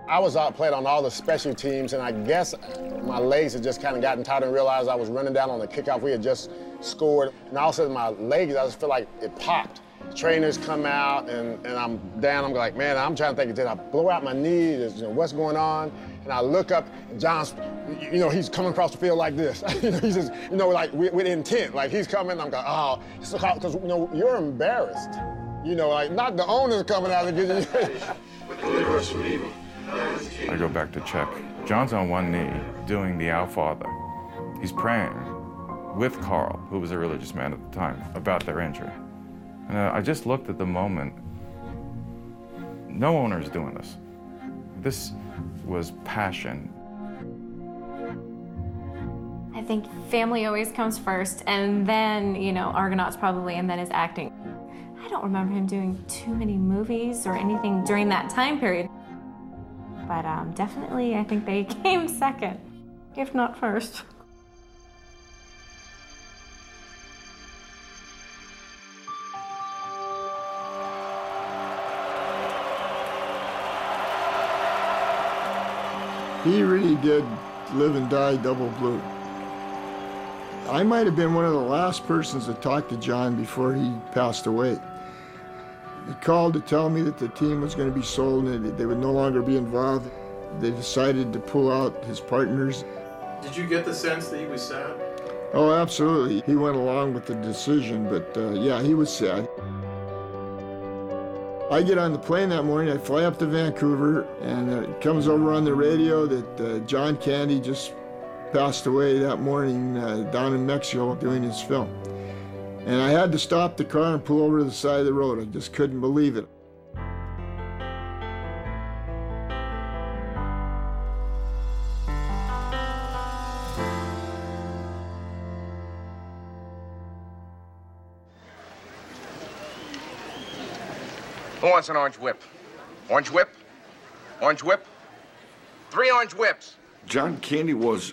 I was played on all the special teams, and I guess my legs had just kind of gotten tired and realized I was running down on the kickoff. We had just scored, and all of a sudden my legs, I just feel like it popped. Trainers come out, and I'm down. I'm like, man, I'm trying to think, did I blow out my knee? What's going on? And I look up, and John's, he's coming across the field like this. He's just, like with intent. Like he's coming, I'm going, oh, because you're embarrassed. Like not the owner's coming out and getting you. I go back to check. John's on one knee doing the Our Father. He's praying with Carl, who was a religious man at the time, about their injury. And I just looked at the moment. No owner is doing this. This was passion. I think family always comes first, and then, Argonauts probably, and then his acting. I don't remember him doing too many movies or anything during that time period. But definitely, I think they came second, if not first. He really did live and die double blue. I might have been one of the last persons to talk to John before he passed away. He called to tell me that the team was going to be sold and that they would no longer be involved. They decided to pull out his partners. Did you get the sense that he was sad? Oh, absolutely. He went along with the decision, but yeah, he was sad. I get on the plane that morning, I fly up to Vancouver, and it comes over on the radio that John Candy just passed away that morning down in Mexico doing his film. And I had to stop the car and pull over to the side of the road. I just couldn't believe it. Who wants an orange whip? Orange whip? Orange whip? 3 orange whips. John Candy was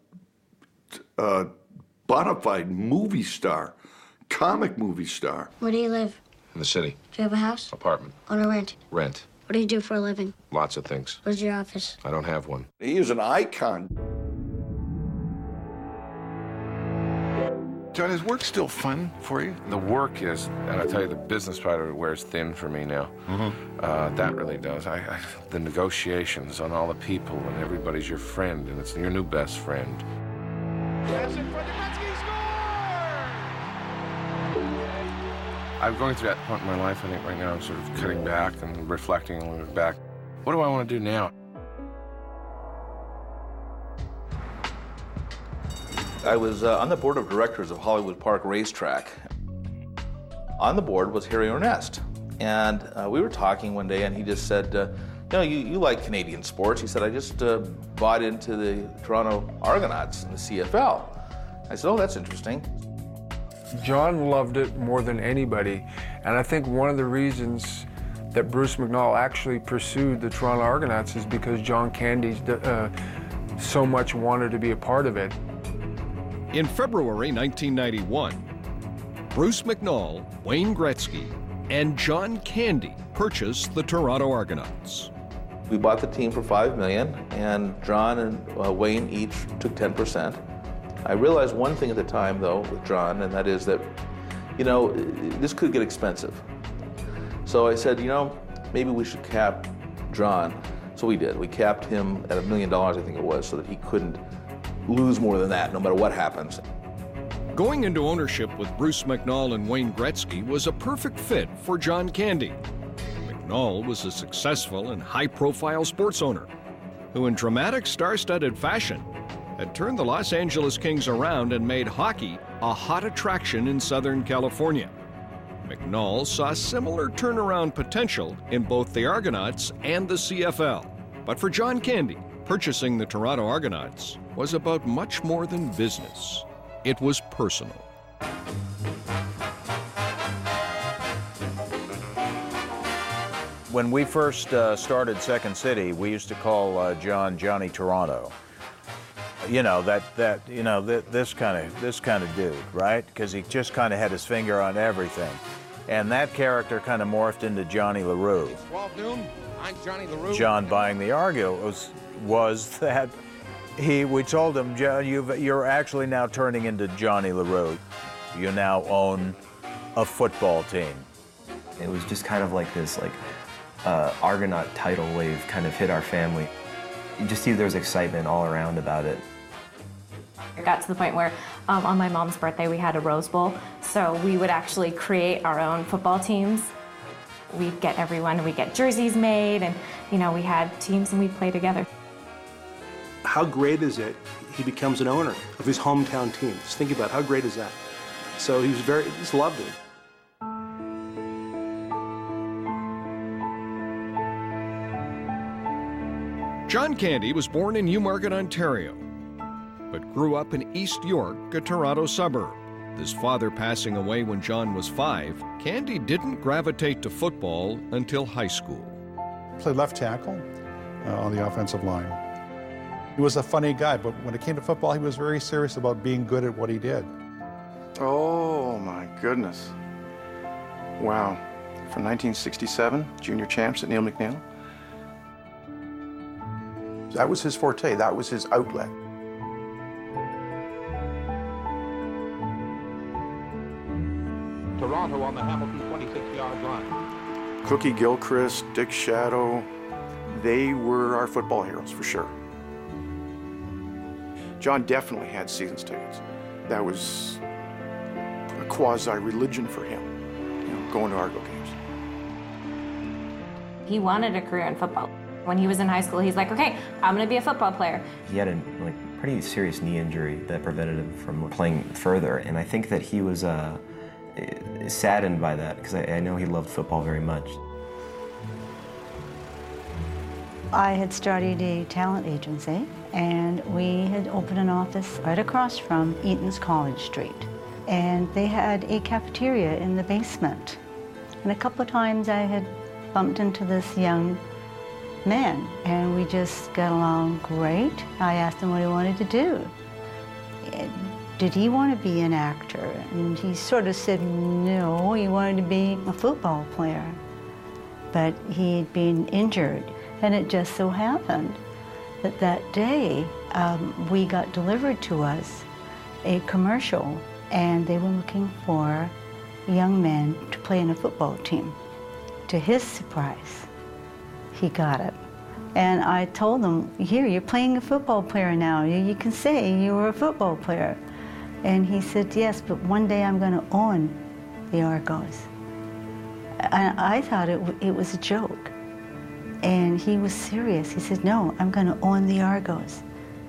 a bona fide movie star, comic movie star. Where do you live? In the city. Do you have a house? Apartment. Own or rent? Rent. What do you do for a living? Lots of things. Where's your office? I don't have one. He is an icon. John, is work still fun for you? The work is, and I tell you, the business part of it wears thin for me now. That really does. The negotiations on all the people, and everybody's your friend, and it's your new best friend. I'm going through that point in my life, I think right now I'm sort of cutting back and reflecting and looking back. What do I want to do now? I was on the board of directors of Hollywood Park Racetrack. On the board was Harry Ernest. And we were talking one day, and he just said, you like Canadian sports. He said, I just bought into the Toronto Argonauts in the CFL. I said, oh, that's interesting. John loved it more than anybody, and I think one of the reasons that Bruce McNall actually pursued the Toronto Argonauts is because John Candy so much wanted to be a part of it. In February 1991, Bruce McNall, Wayne Gretzky, and John Candy purchased the Toronto Argonauts. We bought the team for $5 million, and John and Wayne each took 10%. I realized one thing at the time, though, with John, and that is that, this could get expensive. So I said, maybe we should cap John. So we did. We capped him at $1 million, I think it was, so that he couldn't lose more than that, no matter what happens. Going into ownership with Bruce McNall and Wayne Gretzky was a perfect fit for John Candy. McNall was a successful and high-profile sports owner who, in dramatic star-studded fashion, had turned the Los Angeles Kings around and made hockey a hot attraction in Southern California. McNall saw similar turnaround potential in both the Argonauts and the CFL. But for John Candy, purchasing the Toronto Argonauts was about much more than business. It was personal. When we first started Second City, we used to call John Johnny Toronto. This kind of dude, right? Because he just kind of had his finger on everything. And that character kind of morphed into Johnny LaRue. 12 noon, I'm Johnny LaRue. John buying the Argos was that we told him, John, you're actually now turning into Johnny LaRue. You now own a football team. It was just kind of like this Argonaut tidal wave kind of hit our family. You just see there's excitement all around about it. It got to the point where on my mom's birthday we had a Rose Bowl, so we would actually create our own football teams. We'd get everyone, we'd get jerseys made, and we had teams and we'd play together. How great is it he becomes an owner of his hometown team? Just think about how great is that? So he just loved it. John Candy was born in Newmarket, Ontario, but grew up in East York, a Toronto suburb. His father passing away when John was 5, Candy didn't gravitate to football until high school. Played left tackle on the offensive line. He was a funny guy, but when it came to football, he was very serious about being good at what he did. Oh, my goodness. Wow. From 1967, junior champs at Neil McNeil. That was his forte. That was his outlet. Toronto on the Hamilton 26-yard line. Cookie Gilchrist, Dick Shadow, they were our football heroes for sure. John definitely had seasons tickets. That was a quasi-religion for him, going to Argo games. He wanted a career in football. When he was in high school, he's like, okay, I'm going to be a football player. He had a pretty serious knee injury that prevented him from playing further, and I think that he was saddened by that because I know he loved football very much. I had started a talent agency, and we had opened an office right across from Eaton's College Street. And they had a cafeteria in the basement. And a couple of times I had bumped into this young man, and we just got along great. I asked him what he wanted to do. Did he want to be an actor? And he sort of said no, he wanted to be a football player. But he'd been injured, and it just so happened that that day we got delivered to us a commercial, and they were looking for young men to play in a football team. To his surprise, he got it. And I told him, here, you're playing a football player now. You can say you were a football player. And he said, yes, but one day I'm going to own the Argos. And I thought it was a joke. And he was serious. He said, no, I'm going to own the Argos.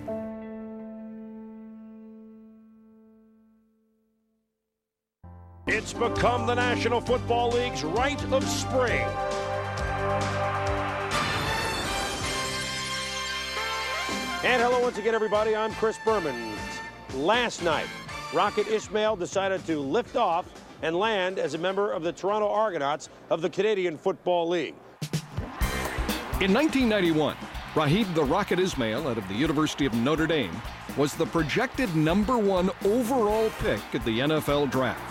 It's become the National Football League's rite of spring. And hello once again, everybody. I'm Chris Berman. Last night, Rocket Ismail decided to lift off and land as a member of the Toronto Argonauts of the Canadian Football League. In 1991, Rahid the Rocket Ismail out of the University of Notre Dame was the projected #1 overall pick at the NFL draft.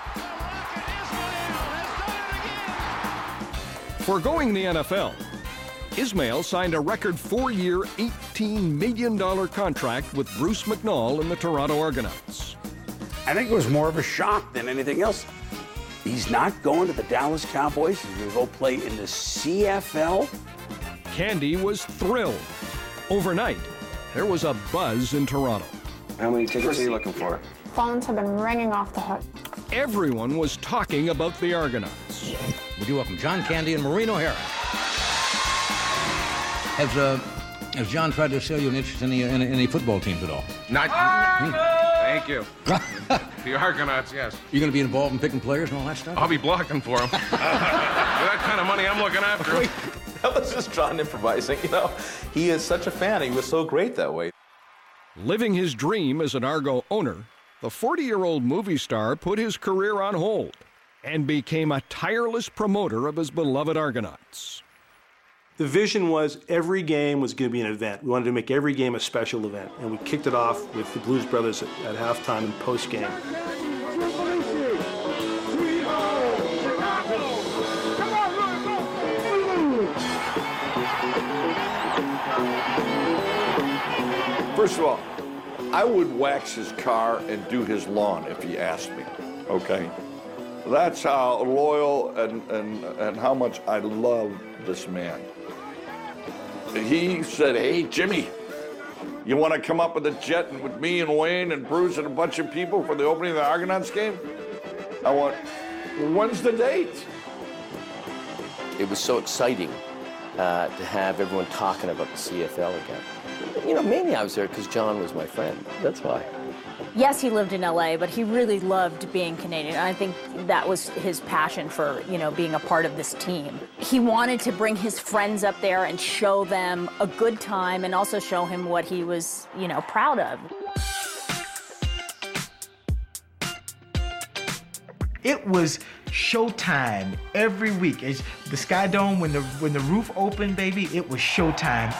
Foregoing the NFL, Ismail signed a record 4-year, $18 million contract with Bruce McNall and the Toronto Argonauts. I think it was more of a shock than anything else. He's not going to the Dallas Cowboys. He's going to go play in the CFL. Candy was thrilled. Overnight, there was a buzz in Toronto. How many tickets are you looking for? Phones have been ringing off the hook. Everyone was talking about the Argonauts. Would you welcome John Candy and Maureen O'Hara? Has John tried to sell you an interest in any football teams at all? Not. Thank you. The Argonauts, yes. You going to be involved in picking players and all that stuff? I'll be blocking for them. With that kind of money, I'm looking after them. That was just John improvising, He is such a fan. He was so great that way. Living his dream as an Argo owner, the 40-year-old movie star put his career on hold and became a tireless promoter of his beloved Argonauts. The vision was every game was going to be an event. We wanted to make every game a special event, and we kicked it off with the Blues Brothers at halftime and post-game. First of all, I would wax his car and do his lawn if he asked me, okay? That's how loyal and how much I love this man. He said, hey, Jimmy, you want to come up with a jet with me and Wayne and Bruce and a bunch of people for the opening of the Argonauts game? I went, when's the date? It was so exciting to have everyone talking about the CFL again. You know, mainly I was there because John was my friend. That's why. Yes, he lived in LA, but he really loved being Canadian. I think that was his passion for, you know, being a part of this team. He wanted to bring his friends up there and show them a good time and also show him what he was, you know, proud of. It was showtime every week. It's the Sky Dome, when the roof opened, baby, it was showtime.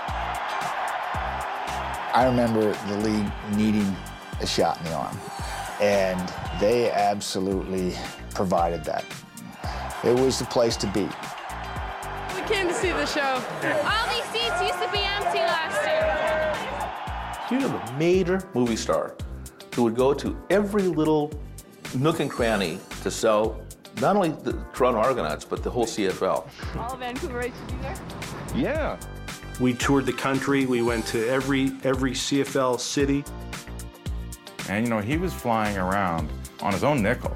I remember the league needing a shot in the arm, and they absolutely provided that. It was the place to be. We came to see the show. All these seats used to be empty last year. You have a major movie star who would go to every little nook and cranny to sell not only the Toronto Argonauts, but the whole CFL. All of Vancouver HG there? Yeah. We toured the country. We went to every CFL city. And, you know, he was flying around on his own nickel.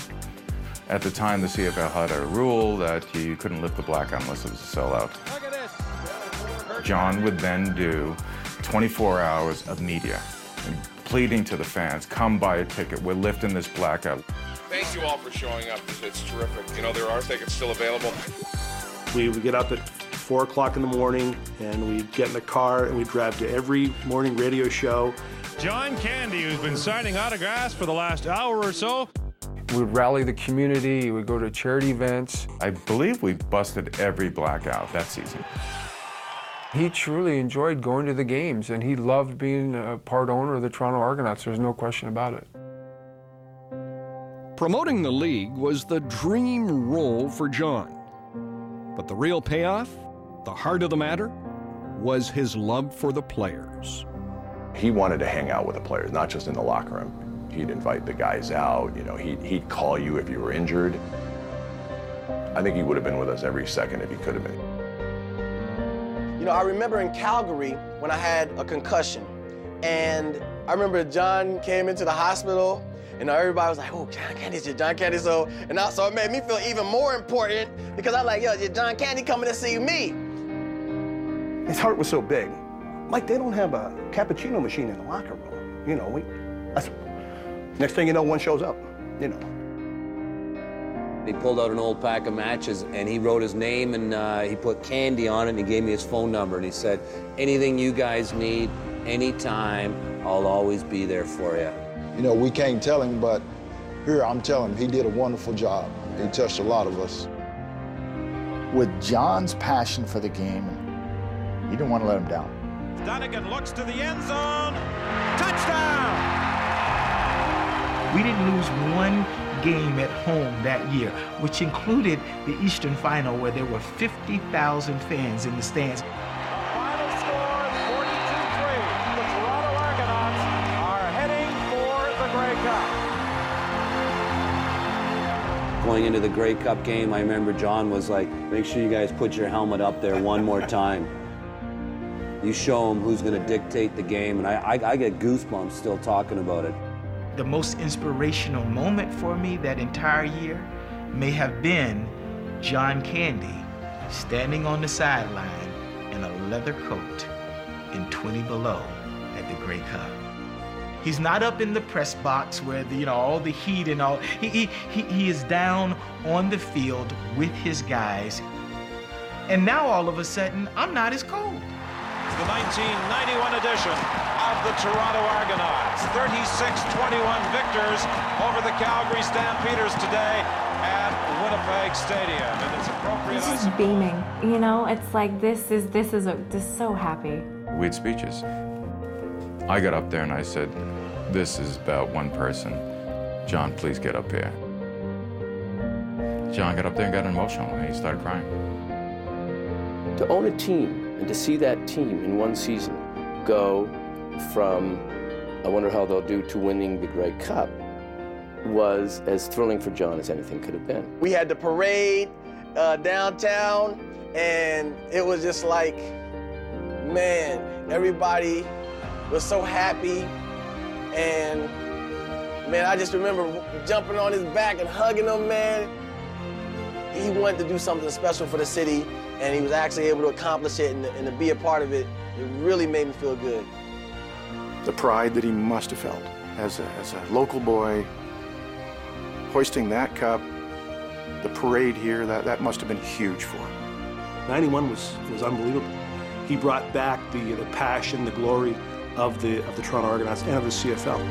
At the time, the CFL had a rule that you couldn't lift the blackout unless it was a sellout. John would then do 24 hours of media, and pleading to the fans, come buy a ticket, we're lifting this blackout. Thank you all for showing up. It's terrific. You know, there are tickets still available. We would get up at 4 o'clock in the morning, and we'd get in the car, and we'd drive to every morning radio show. John Candy, who's been signing autographs for the last hour or so. We would rally the community, we would go to charity events. I believe we busted every blackout that season. He truly enjoyed going to the games, and he loved being a part owner of the Toronto Argonauts. There's no question about it. Promoting the league was the dream role for John. But the real payoff, the heart of the matter, was his love for the players. He wanted to hang out with the players, not just in the locker room. He'd invite the guys out, you know, he'd call you if you were injured. I think he would have been with us every second if he could have been. You know, I remember in Calgary when I had a concussion, and I remember John came into the hospital, and everybody was like, oh, John Candy's here, John Candy. So it made me feel even more important because I was like, yo, John Candy coming to see me. His heart was so big. Like, they don't have a cappuccino machine in the locker room. You know, next thing you know, one shows up, you know. He pulled out an old pack of matches and he wrote his name and he put Candy on it and he gave me his phone number and he said, anything you guys need, anytime, I'll always be there for you. You know, we can't tell him, but here I'm telling him he did a wonderful job. He touched a lot of us. With John's passion for the game, you didn't want to let him down. Dunnigan looks to the end zone. Touchdown! We didn't lose one game at home that year, which included the Eastern Final where there were 50,000 fans in the stands. Final score, 42-3. The Toronto Argonauts are heading for the Grey Cup. Going into the Grey Cup game, I remember John was like, make sure you guys put your helmet up there one more time. You show them who's going to dictate the game, and I get goosebumps still talking about it. The most inspirational moment for me that entire year may have been John Candy standing on the sideline in a leather coat in 20 below at the Grey Cup. He's not up in the press box where all the heat and all. He is down on the field with his guys. And now all of a sudden, I'm not as cold. The 1991 edition of the Toronto Argonauts. 36-21 victors over the Calgary Stampeders today at Winnipeg Stadium. And it's appropriate. This is beaming. You know, it's like this is so happy. We had speeches. I got up there and I said, this is about one person. John, please get up here. John got up there and got emotional and he started crying. To own a team and to see that team in one season go from I wonder how they'll do to winning the Grey Cup was as thrilling for John as anything could have been. We had the parade downtown, and it was just like, man, everybody was so happy. And man, I just remember jumping on his back and hugging him, man. He wanted to do something special for the city, and he was actually able to accomplish it, and to be a part of it, it really made me feel good. The pride that he must have felt as a local boy, hoisting that cup, the parade here, that must have been huge for him. 91 was unbelievable. He brought back the passion, the glory of the Toronto Argonauts and of the CFL.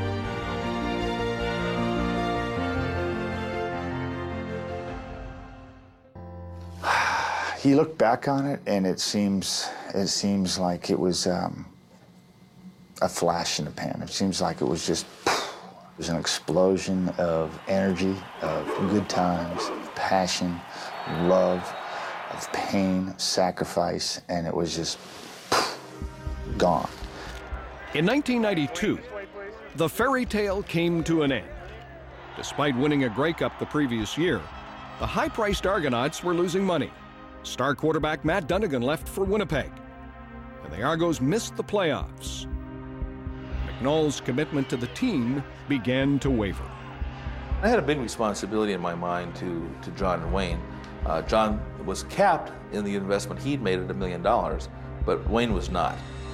You look back on it, and it seems like it was a flash in the pan. It seems like it was just, it was an explosion of energy, of good times, passion, love, of pain, sacrifice, and it was just gone. In 1992, the fairy tale came to an end. Despite winning a Grey Cup the previous year, the high-priced Argonauts were losing money. Star quarterback Matt Dunigan left for Winnipeg, and the Argos missed the playoffs. McNall's commitment to the team began to waver. I had a big responsibility in my mind to John and Wayne. John was capped in the investment he'd made at $1 million, but Wayne was not.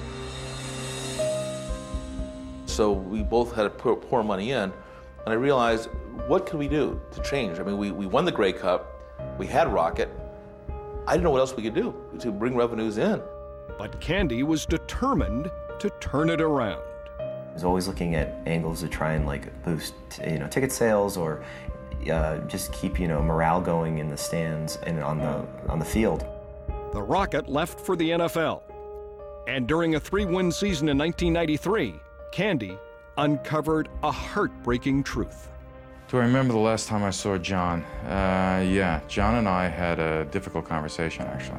So we both had to pour money in, and I realized, what could we do to change? I mean, we won the Grey Cup, we had Rocket. I didn't know what else we could do to bring revenues in. But Candy was determined to turn it around. I was always looking at angles to try and boost, ticket sales, or just keep, morale going in the stands and on the field. The Rocket left for the NFL, and during a 3-win season in 1993, Candy uncovered a heartbreaking truth. Do I remember the last time I saw John? Yeah, John and I had a difficult conversation, actually.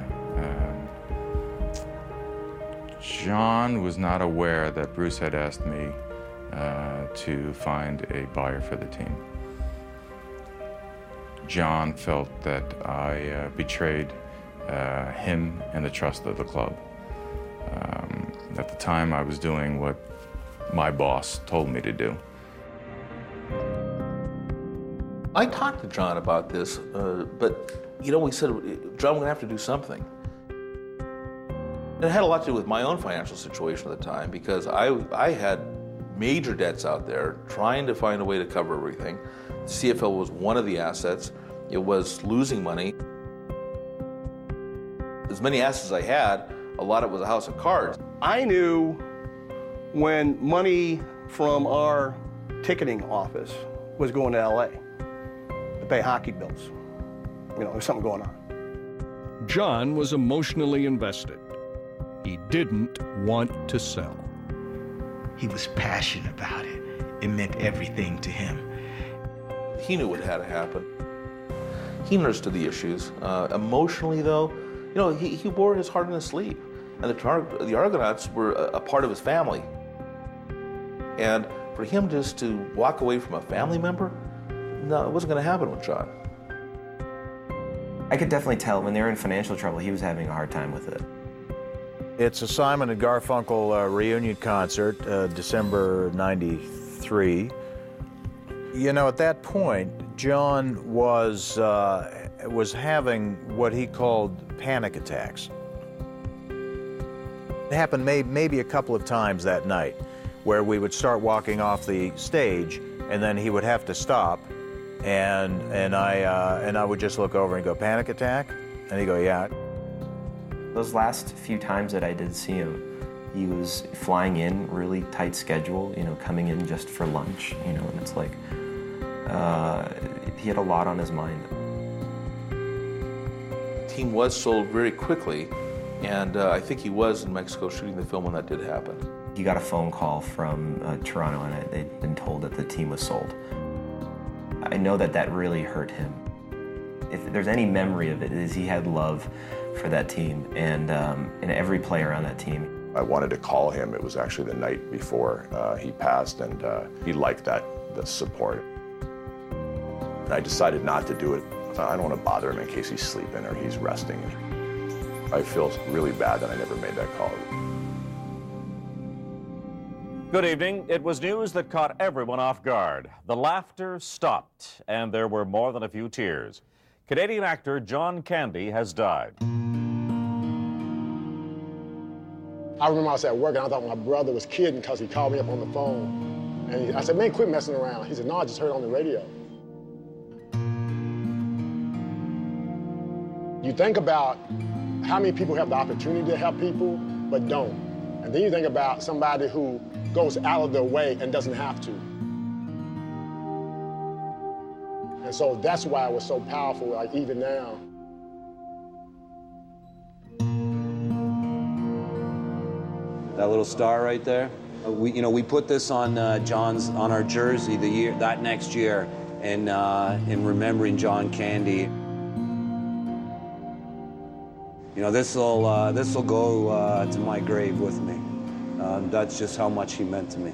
John was not aware that Bruce had asked me to find a buyer for the team. John felt that I betrayed him and the trust of the club. At the time, I was doing what my boss told me to do. I talked to John about this, but we said, John, we're gonna have to do something. And it had a lot to do with my own financial situation at the time, because I had major debts out there, trying to find a way to cover everything. The CFL was one of the assets. It was losing money. As many assets as I had, a lot of it was a house of cards. I knew when money from our ticketing office was going to LA to pay hockey bills. There was something going on. John was emotionally invested. He didn't want to sell. He was passionate about it. It meant everything to him. He knew what had to happen. He understood the issues. Emotionally, though, he wore his heart on his sleeve. And the Argonauts were a part of his family. And for him just to walk away from a family member, no, it wasn't going to happen with John. I could definitely tell when they were in financial trouble, he was having a hard time with it. It's a Simon and Garfunkel reunion concert, December '93. At that point, John was having what he called panic attacks. It happened maybe a couple of times that night, where we would start walking off the stage, and then he would have to stop, and I would just look over and go, "Panic attack?" And he'd go, "Yeah." Those last few times that I did see him, he was flying in, really tight schedule, coming in just for lunch, and it's like, he had a lot on his mind. The team was sold very quickly, and I think he was in Mexico shooting the film when that did happen. He got a phone call from Toronto, and they'd been told that the team was sold. I know that really hurt him. If there's any memory of it, is he had love for that team and every player on that team. I wanted to call him. It was actually the night before he passed, and he liked the support. And I decided not to do it. I don't want to bother him in case he's sleeping or he's resting. I feel really bad that I never made that call. Good evening. It was news that caught everyone off guard. The laughter stopped, and there were more than a few tears. Canadian actor John Candy has died. I remember I was at work and I thought my brother was kidding because he called me up on the phone. And I said, man, quit messing around. He said, no, I just heard it on the radio. You think about how many people have the opportunity to help people, but don't. And then you think about somebody who goes out of their way and doesn't have to. And so that's why it was so powerful, like even now. That little star right there. We put this on on our jersey that next year, in remembering John Candy. This will go to my grave with me. That's just how much he meant to me.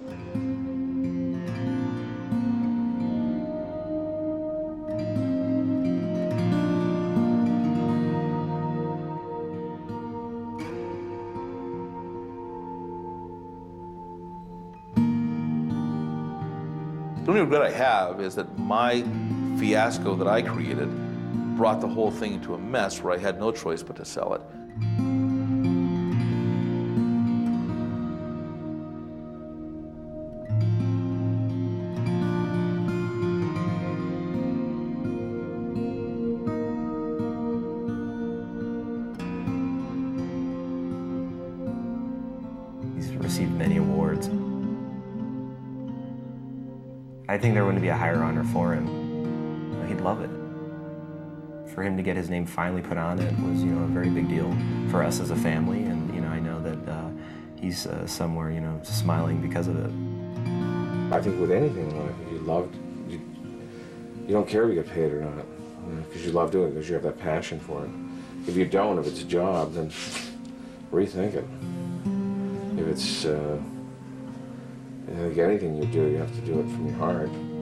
The only regret I have is that my fiasco that I created brought the whole thing into a mess where I had no choice but to sell it. He's received many awards. I think there wouldn't be a higher honor for him. He'd love it. For him to get his name finally put on it was, a very big deal for us as a family, and I know that he's somewhere, smiling because of it. I think with anything in life, if you love, you don't care if you get paid or not, because you love doing it, because you have that passion for it. If you don't, if it's a job, then rethink it. If it's, I think anything you do, you have to do it from your heart.